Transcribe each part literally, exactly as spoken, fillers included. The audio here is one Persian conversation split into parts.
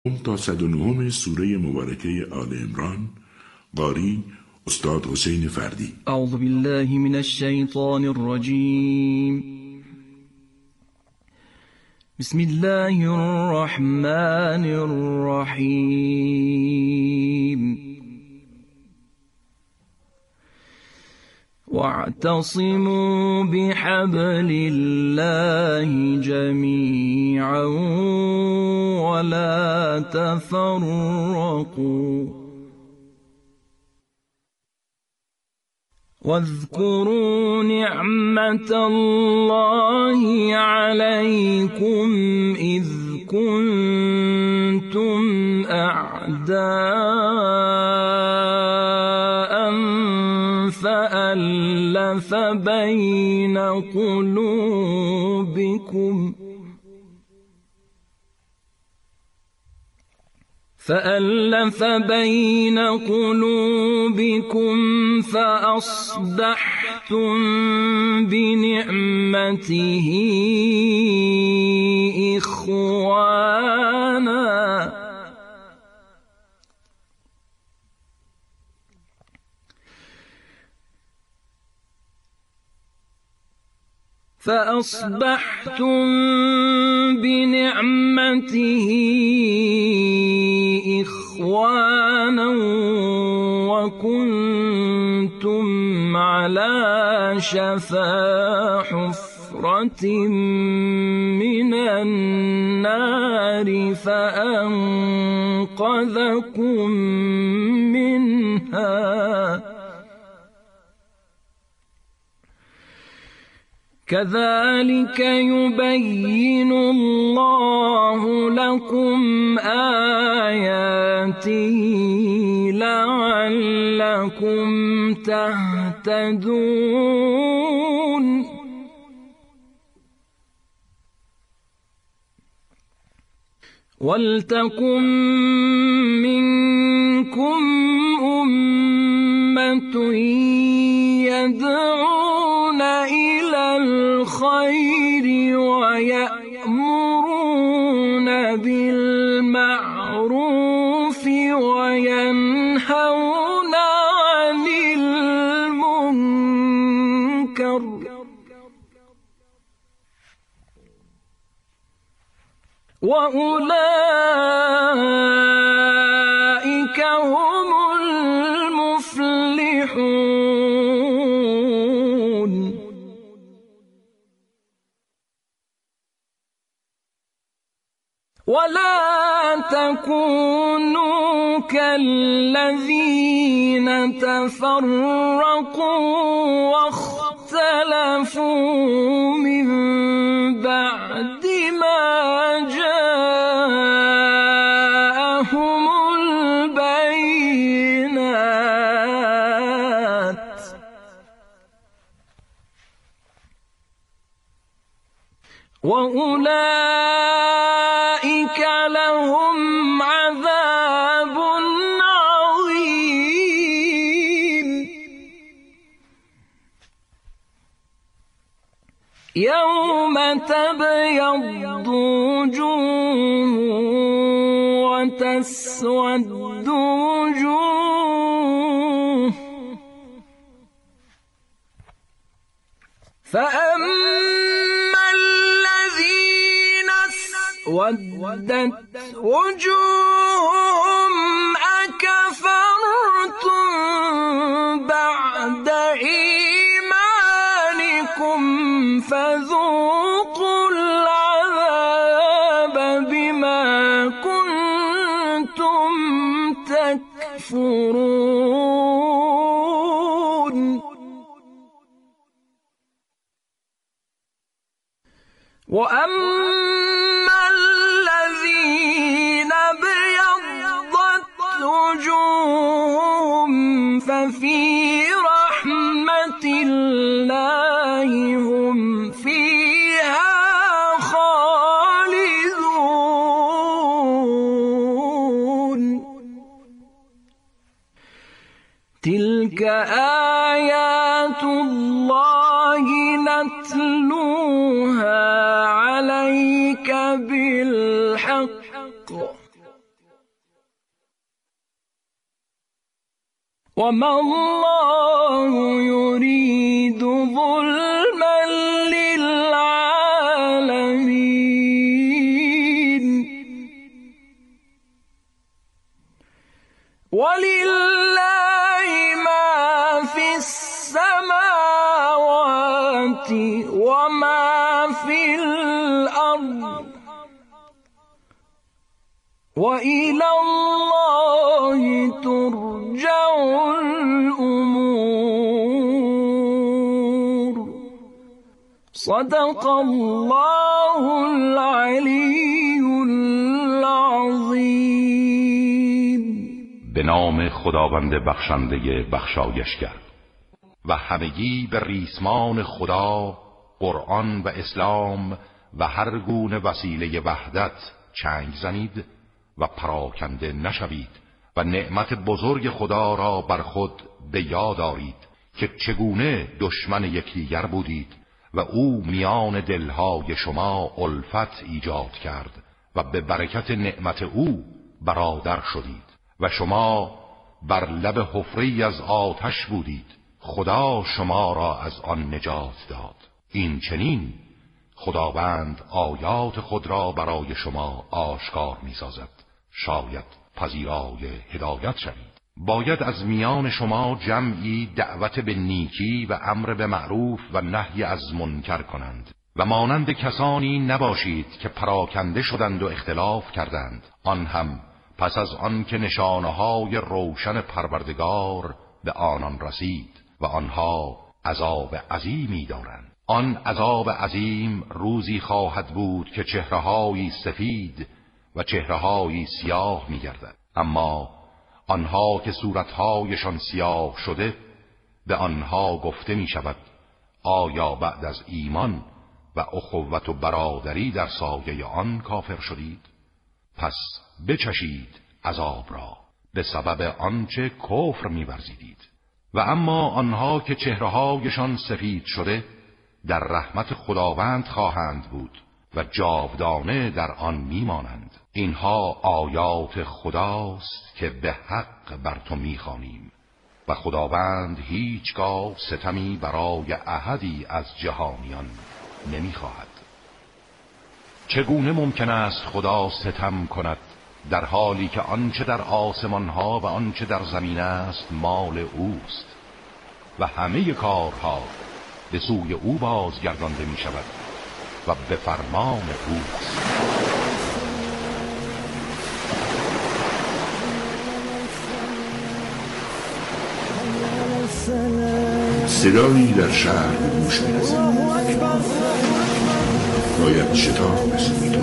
تا صد و نهم سوره مبارکه آل عمران. قاری استاد حسین فردی. اعوذ بالله من الشیطان الرجیم. بسم الله الرحمن الرحیم. واعتصموا بحبل الله جميعا ولا تفرقوا واذكروا نعمة الله عليكم إذ كنتم أعداء فألف بين قلوبكم فألف بين قلوبكم فأصبحتم بنعمته إخوانا فأصبحتم بنعمته إخوانا وكنتم على شفا حفرة من النار فأنقذكم منها كذلك يبين الله لكم آياته لعلكم تهتدون ولتكن منكم أمة يدعون إلى الخير ويأمرون بالمعروف وينهون عن المنكر وأولئك هم المفلحون. ولا تكونوا كالذين تفرقوا واختلفوا من بعد ما جاءهم البينات وأولئك لهم عذاب عظيم. يوم تبيض وجوه وتسود وجوه فأما الذين اسودت وجوههم أكفرتم بعد إيمانكم فذوقوا العذاب بما كنتم تكفرون. وأما الذين ابيضت وجوههم ففي رحمة الله هم فيها خالدون. تلك آيات الله نتلوها عليك بالحق وما الله يريد ظلما للعالمين ولله ما في السماوات وما في الأرض وإلى الله ترجع الأمور صدق الله العلی العظیم. به نام خداوند بخشنده بخشایشگر. و همگی به ریسمان خدا، قرآن و اسلام و هر گونه وسیله وحدت چنگ زنید و پراکنده نشوید و نعمت بزرگ خدا را بر خود به یاد آرید که چگونه دشمن یکدیگر بودید و او میان دلهای شما الفت ایجاد کرد و به برکت نعمت او برادر شدید و شما بر لب حفره‌ای از آتش بودید، خدا شما را از آن نجات داد. این چنین خداوند آیات خود را برای شما آشکار می سازد، شاید پذیرای هدایت شوید. باید از میان شما جمعی دعوت به نیکی و امر به معروف و نهی از منکر کنند و مانند کسانی نباشید که پراکنده شدند و اختلاف کردند، آن هم پس از آن که نشانه‌های روشن پروردگار به آنان رسید و آنها عذاب عظیمی دارند. آن عذاب عظیم روزی خواهد بود که چهره‌هایی سفید و چهره‌هایی سیاه می‌گردد، اما آنها که صورت‌هایشان سیاه شده به آنها گفته می‌شود آیا بعد از ایمان و اخوت و برادری در سایه آن کافر شدید؟ پس بچشید عذاب را به سبب آنچه کفر می‌ورزیدید. و اما آنها که چهره‌هایشان سفید شده در رحمت خداوند خواهند بود و جاودانه در آن میمانند. اینها آیات خداست که به حق بر تو میخوانیم و خداوند هیچگاه ستمی برای احدی از جهانیان نمیخواهد. چگونه ممکن است خدا ستم کند در حالی که آنچه در آسمانها و آنچه در زمین است مال اوست و همه کارها به سوی او بازگردانده می شود و به فرمان اوست. صدایی در شهر به گوش می رسد. باید شتاب رسید.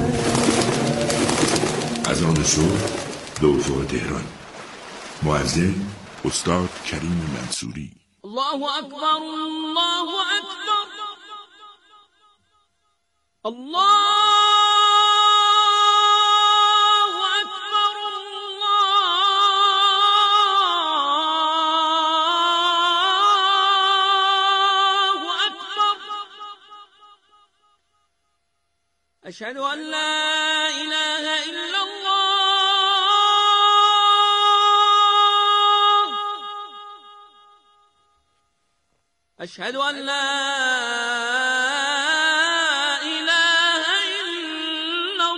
از آن صبح دوفور تهران. مؤذن استاد کریم منصوری. الله اکبر، الله اکبر، الله اکبر، الله اکبر. اشهد ان لا اله الا الله. اشهد ان لا اله الا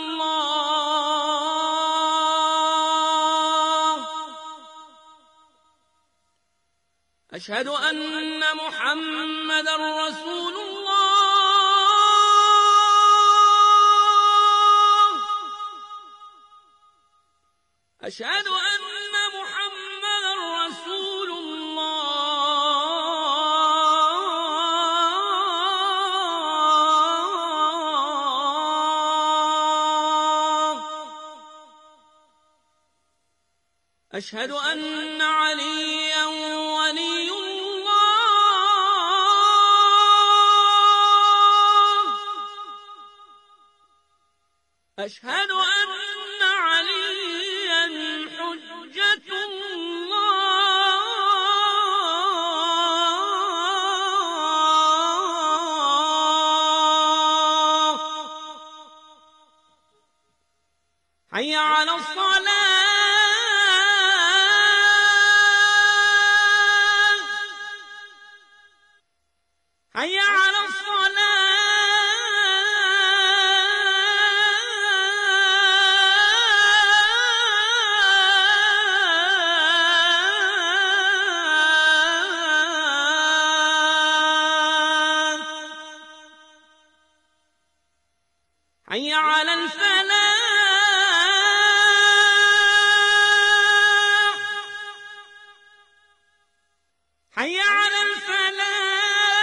الله. اشهد ان محمد رسول الله. اشهد ان محمد رسول الله. اشهد ان عليا ولي الله. اشهد ان عليا حجة الله. حي على الصلاة. على الفلاح حي على الفلاح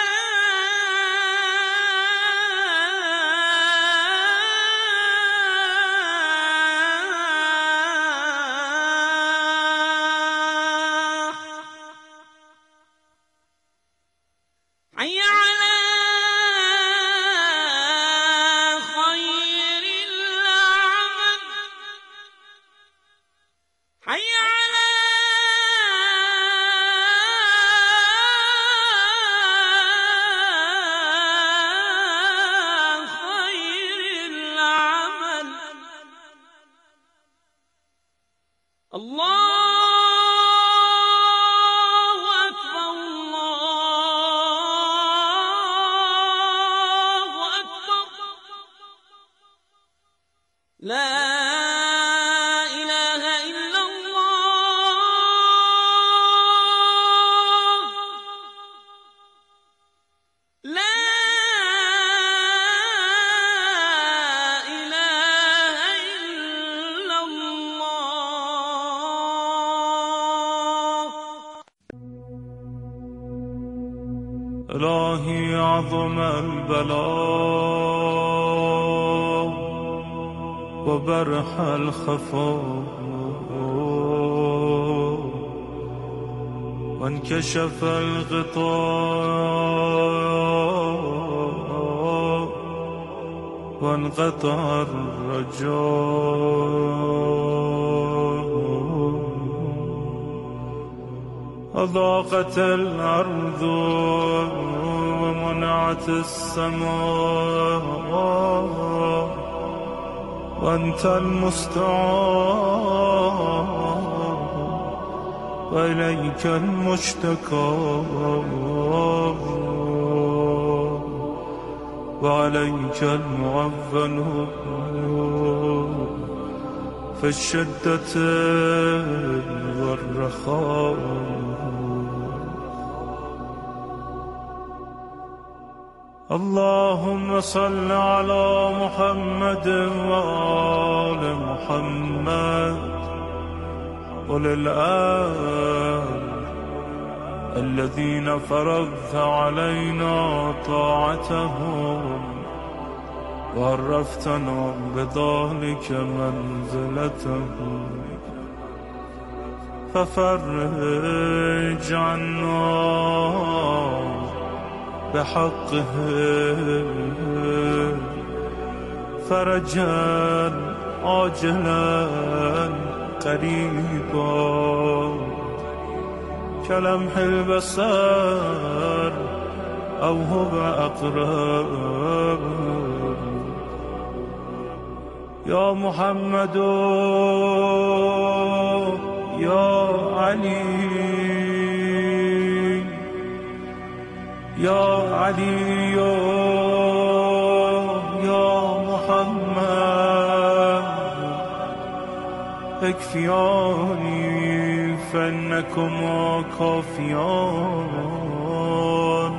حي على خير العمل حي على خير العمل الله لا إله إلا الله لا إله إلا الله. إلهي عظم البلاء وبرح الخفاء وانكشف الغطاء وانقطع الرجاء أضاقت الأرض ومنعت السماء وأنت المستعان وإليك المشتكى وعليك المعول في الشدة والرخاء. اللهم صل على محمد وآل محمد وللآل الذين فرضت علينا طاعتهم وعرفتنا بذلك منزلتهم ففرج عنا بحقه فرجا عاجلا قريبا كلمح البصر أو هو أقرب. يا محمد يا علي يا علي يا محمد اكفياني فإنكما كافيان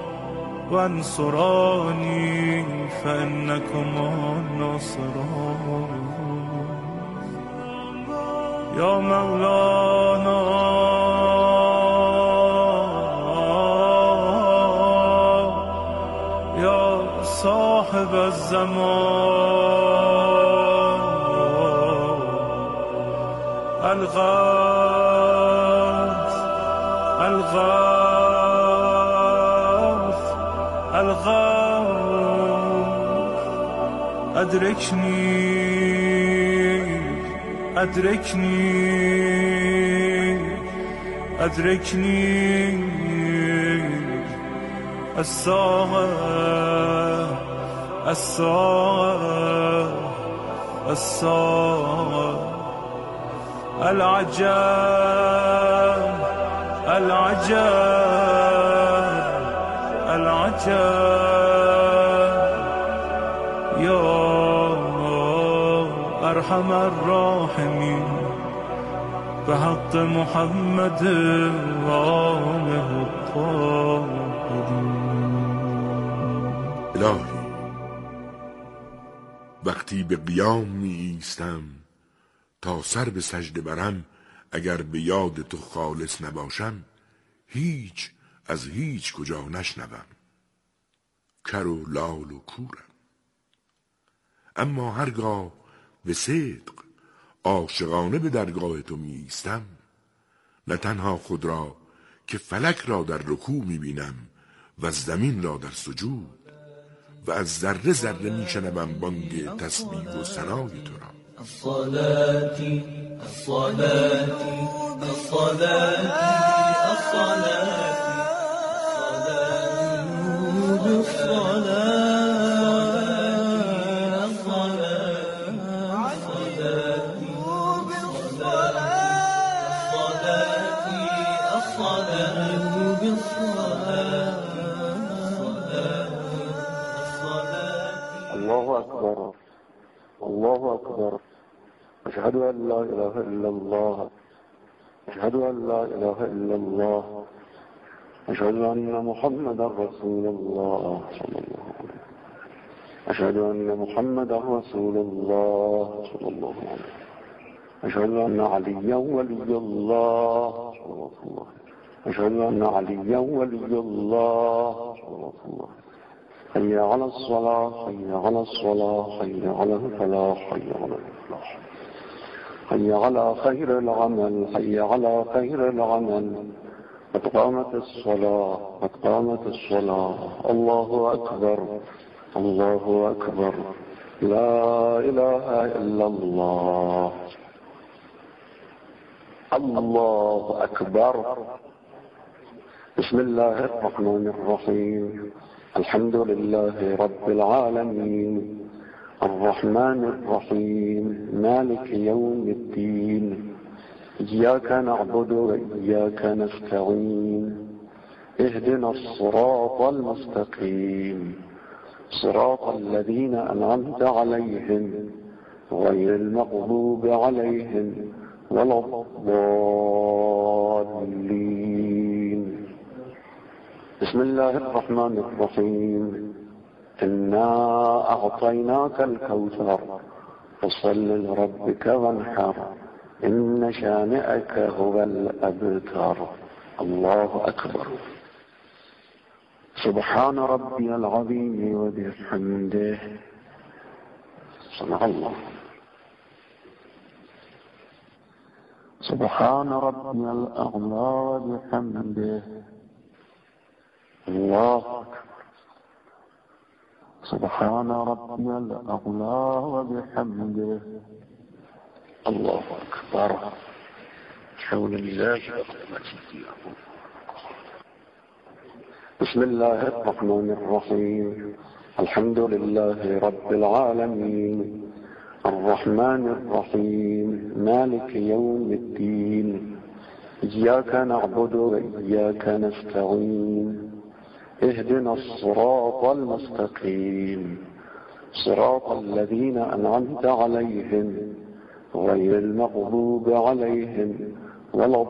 وانصراني فإنكما ناصران. يا مولانا يا صاحب الزمان الغاث الغاث الغاث أدركني أدركني أدركني الساعة الساعة الساعة العجاب العجاب العجاب. يا أرحم الراحمين بحق محمد وآله الطاهرين. الهی وقتی به قیام می ایستم تا سر به سجده برم، اگر به یاد تو خالص نباشم هیچ از هیچ کجا نشنوم. کر و لال و کورم. اما هرگاه به صدق عاشقانه به درگاه تو می ایستم، نه تنها خود را که فلک را در رکوع می بینم و زمین را در سجود، و از ذره ذره می شنوم بانگ تسبیح و ثنای تو را. الصلاة الصلاة الصلاة الصلاة الله أكبر الله أكبر. أشهد أن لا إله إلا الله أشهد أن لا إله إلا الله أشهد أن محمد رسول الله صلى الله عليه وسلم. أشهد أن محمد رسول الله صلى الله عليه وسلم. أشهد أن عليا ولي الله صلى الله عليه وسلم. أشهد أن عليا ولي الله صلى الله عليه وسلم. حي على الصلاة حي على الصلاة حي على الفلاح حي على الفلاح حي على خير العمل حي على خير العمل. قد قامت الصلاة قد قامت الصلاة. الله أكبر الله أكبر. لا إله إلا الله. الله أكبر. بسم الله الرحمن الرحيم. الحمد لله رب العالمين الرحمن الرحيم مالك يوم الدين. إياك نعبد وإياك نستعين. اهدنا الصراط المستقيم صراط الذين أنعمت عليهم غير المغضوب عليهم ولا الضالين. بسم الله الرحمن الرحيم. إنا أعطيناك الكوثر فصل لربك وانحر إن شانئك هو الأبتر. الله أكبر. سبحان ربي العظيم وبحمده. صنع الله. سبحان ربي الأعلى وبحمده. الله أكبر. سبحان ربي الأعلى وبحمده. الله أكبر. حول الله وقوته. بسم الله الرحمن الرحيم. الحمد لله رب العالمين الرحمن الرحيم مالك يوم الدين. إياك نعبد وإياك نستعين. اهدنا الصراط المستقيم صراط الذين أنعمت عليهم غير المغضوب عليهم ولا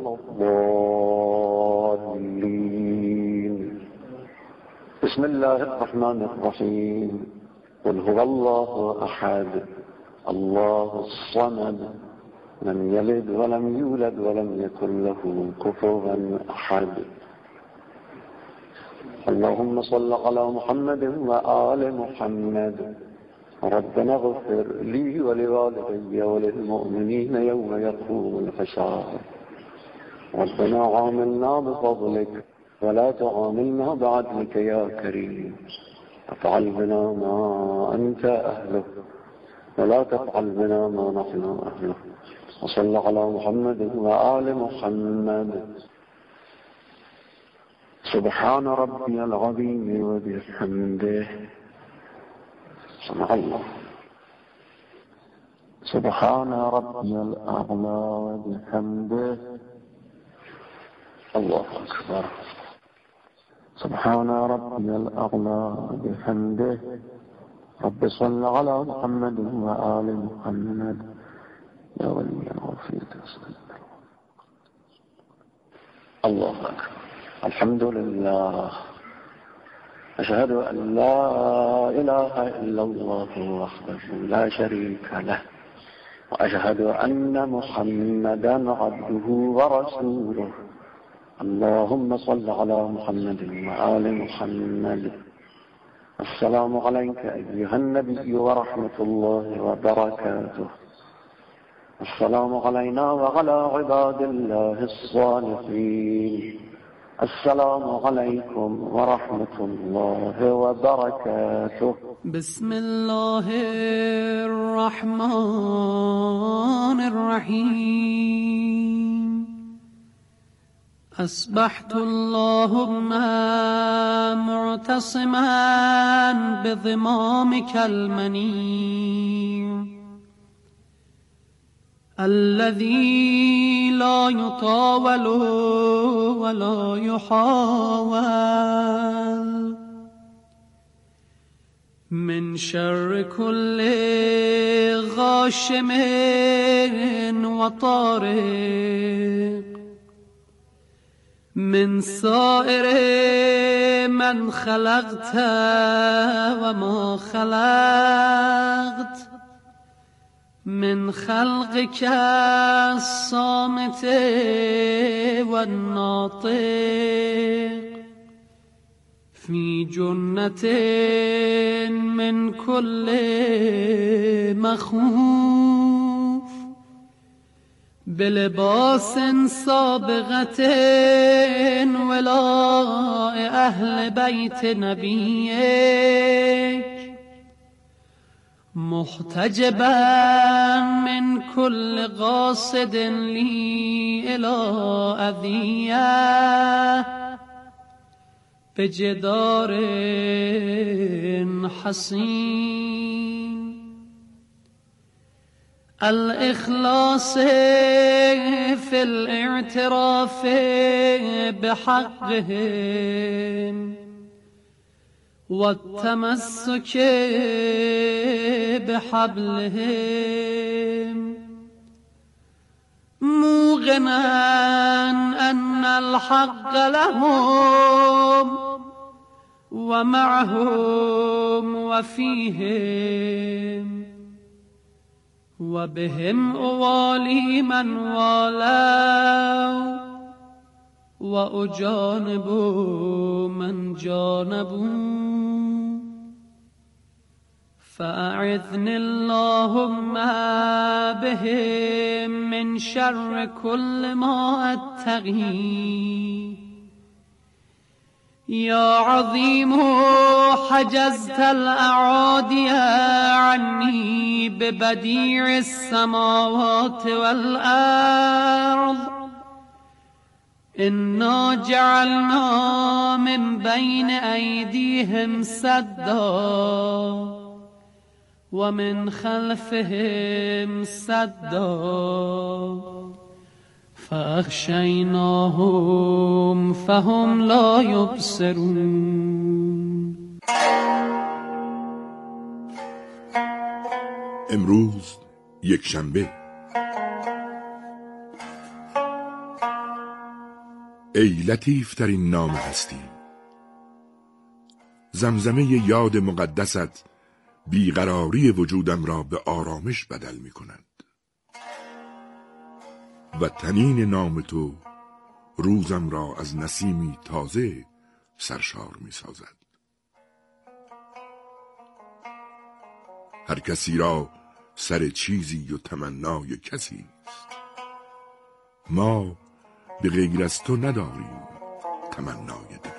الضالين. بسم الله الرحمن الرحيم. قل هو الله أحد الله الصمد لم يلد ولم يولد ولم يكن له كفوا أحد. اللهم صل على محمد وآل محمد. ربنا اغفر لي ولوالدي وللمؤمنين يوم يقوم الحساب. ربنا عاملنا بفضلك ولا تعاملنا بعدلك يا كريم. افعل بنا ما أنت أهله ولا تفعل بنا ما نحن أهله. وصل على محمد وآل محمد. سبحان ربي العظيم وبحمده. صنع الله. سبحان ربي الأعلى وبحمده. الله أكبر. سبحان ربي الأعلى وبحمده. رب صل على محمد وآل محمد يا ولي الغفير. الله أكبر. الحمد لله أشهد أن لا إله إلا الله وحده لا شريك له وأشهد أن محمدا عبده ورسوله اللهم صل على محمد وآل محمد. السلام عليك أيها النبي ورحمة الله وبركاته. السلام علينا وعلى عباد الله الصالحين. السلام عليكم ورحمة الله وبركاته. بسم الله الرحمن الرحيم. أصبحت اللهم معتصما بضمامك المنيع الذي لا يطاول ولا يحاول من شر كل غاشم وطارق من سائر من خلقت وما خلقت من خلقك الصامت والناطق في جنة من كل مخوف بلباس سابغة ولاء أهل بيت نبيك محتجبا من كل قاصد لي إلى أذية بجدار حصين الإخلاص في الاعتراف بحقهم والتمسك بحبلهم موقنا أن الحق لهم ومعهم وفيهم وبهم أوالي من والوا وأجانب من جانبوا فأعذني اللهم بهم من شر كل ما أتقي. يا عظيم حجزت الأعادي عني ببديع السماوات والأرض إنا جعلنا من بين أيديهم سدا ومن خلفهم سدا فأخشيناهم فهم لا يبصرون. امروز یک شنبه. ای لطیف ترین نام هستی، زمزمه یاد مقدست بیقراری وجودم را به آرامش بدل می کند و تنین نام تو روزم را از نسیمی تازه سرشار می سازد. هر کسی را سر چیزی و تمنای کسی است، ما به غیر از تو نداریم تمنای دیگر.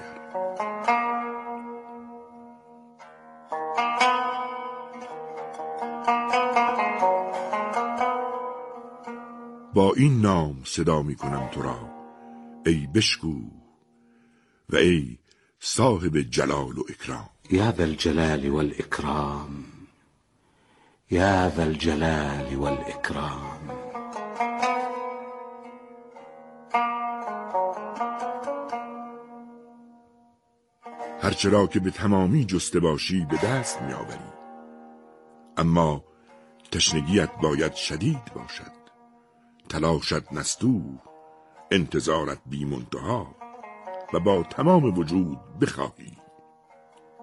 با این نام صدا می کنم تو را ای بشکو و ای صاحب جلال و اکرام. یا ذا الجلال والاکرام، یا ذا الجلال والاکرام. هرچرا که به تمامی جسته باشی به دست می آوری، اما تشنگیت باید شدید باشد، تلاشت نستوه، انتظارت بی منتها و با تمام وجود بخواهی.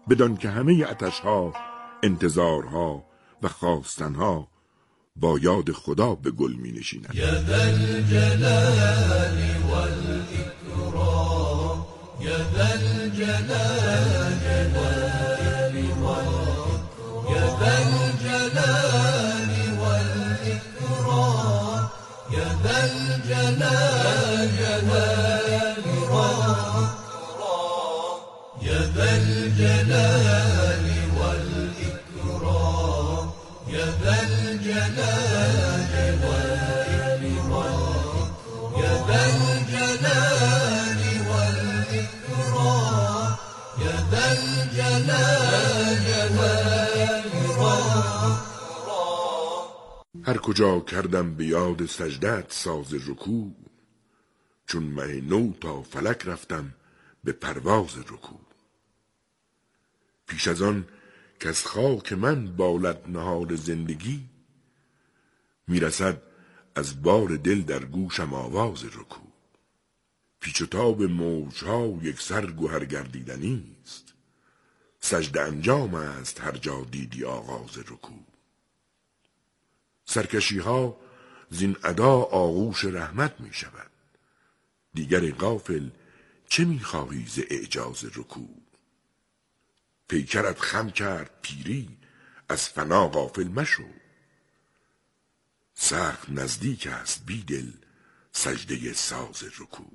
بدان که همه عطشها، انتظارها و خواستنها با یاد خدا به گل می نشیند. یا ذا الجلال والاکرام، یا ذا الجلال والاکرام، یا ذا الجلال والاکرام، یا ذا الجلال والاکرام، یا ذا الجلال والاکرام، یا ذا الجلال والاکرام، یا ذا الجلال والاکرام، یا ذا الجلال والاکرام. هر کجا کردم به یاد سجدت ساز رکوع، چون مه نو تا فلک رفتم به پرواز رکوع. پیش از آن که از خاک من بالد نهال زندگی، میرسد از بار دل در گوشم آواز رکوع. پیچ و تاب موجها یک سر گوهر گردیدنی است، سجده انجام است هر جا دیدی آغاز رکوع. سرکشی ها زین ادا آغوش رحمت می شود، دیگر غافل چه می خواهی ز اعجاز رکوع؟ پیکرت خم کرد پیری، از فنا غافل مشو، سخت نزدیک است بیدل سجده ساز رکوع.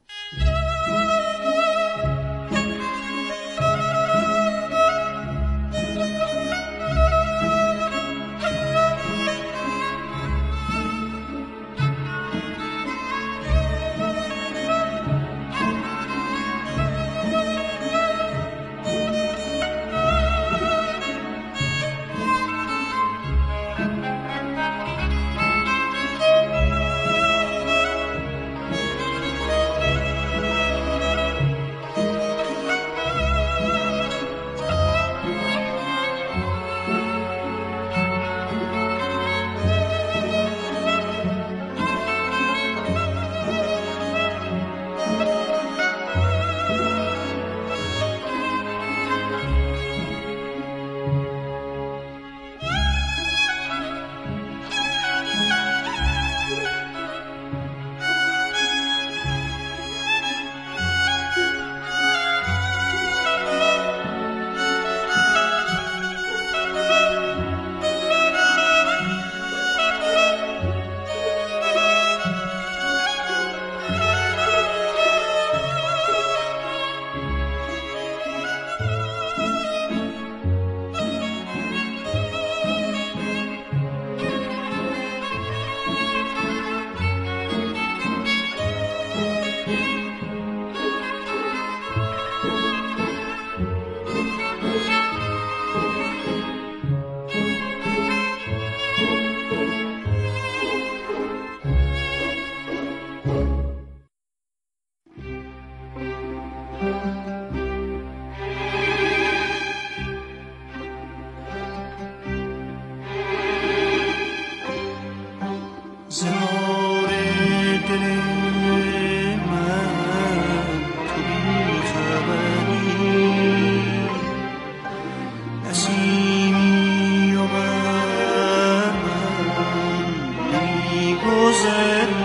گذر